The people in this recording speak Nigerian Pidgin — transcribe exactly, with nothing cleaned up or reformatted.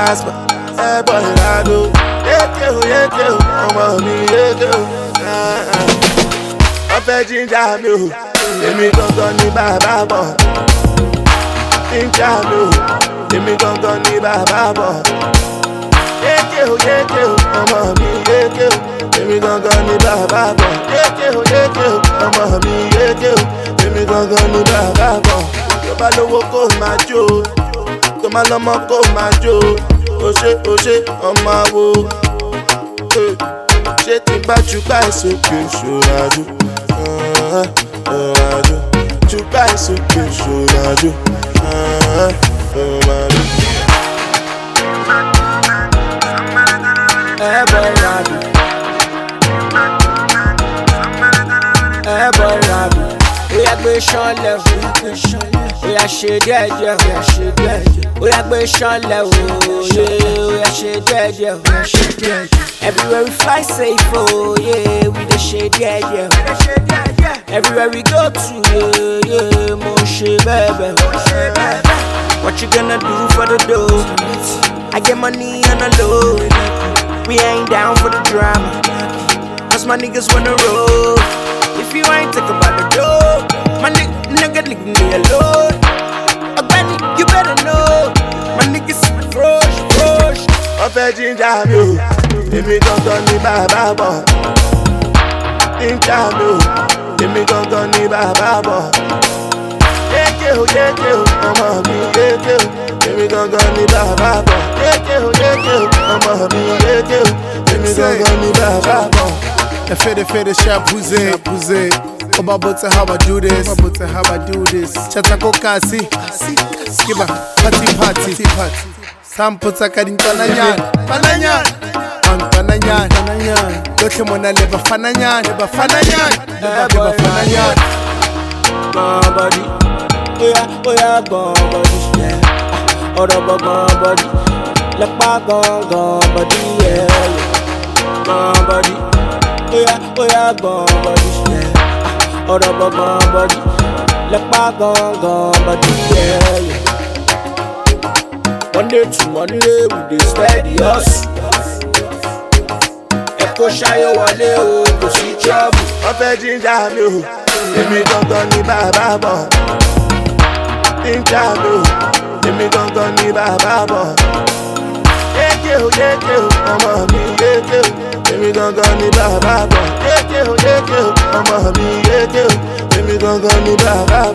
Casper, hey boy, I do. Yeke o, yeke o, ọmọ mi yeke o. Ọfẹ jíjà mi o, èmi gangan ni bàbá bọ̀. Jíjà mi o, èmi gangan ni bàbá bọ̀. Yeke o, yeke o, ọmọ mi yeke o. Èmi gangan ni bàbá bọ̀. Yeke o, yeke o, ọmọ mi yeke o. Èmi gangan ni bàbá bọ̀. Tó bá lówó kó máa jó, tó má lọ́mọ kó máa jó. Ó ṣe, ó ṣe, ọmọ àwo. Ṣé tí bá jùgbà ìsókè ṣòrajú? Ṣòrajú. Jùgbà ìsókè ṣòrajú. Ṣòrajú. Hey boy, Rabi. Hey boy, Rabi. We are going Sean level. We are shade dead, yeah. We are shade dead. We are going Sean level. Yeah, we are shade dead, yeah. We are shade dead. Everywhere we fly safe, oh yeah. We the shade dead, yeah. Everywhere we go to, yeah, yeah. Moshe baby. What you gonna do for the dough? I get money on the low. We ain't down for the drama, cause my niggas wanna roll. If you ain't talk about the dough, my nigga, nigga, leave me alone. Agbani, you better know, my niggas fresh, fresh. Ọfẹ jíjà mi o, èmi gangan ni bàbá bọ̀. Jíjà mi o, èmi gangan ni bàbá bọ̀. Yeke o, yeke o, ọmọ mi yeke o. Èmi gangan ni bàbá bọ̀. Yeke o, yeke o, ọmọ mi yeke o. Èmi gangan ni bàbá bọ̀. The fede fede shapuze, shapuze. About how I do this, about how I do this. Chatako kasi, skiba, party party, party. Samputa kadin pananyan, pananyan, pananyan, pananyan. Look him when I live a fananyan, live a fananyan, live a fananyan. Gone body, oh yeah, oh yeah, gone body, yeah. Oh the gone body, look back, gone, gone body, yeah. Gone body, oh yeah, oh yeah, gone body, yeah. Oh the gone body, look back, gone, gone body, yeah. One day to one day we dey steady us. Echo shayo wale o, kò sí trouble. Ọfẹ jíjà mi o, èmi gangan ni bàbá bọ̀. Jíjà mi o, èmi gangan ni bàbá bọ̀. Yeke o, yeke o, ọmọ mi yeke o. Èmi gangan ni bàbá bọ̀. Yeke o, yeke o, ọmọ mi yeke o. Èmi gangan ni bàbá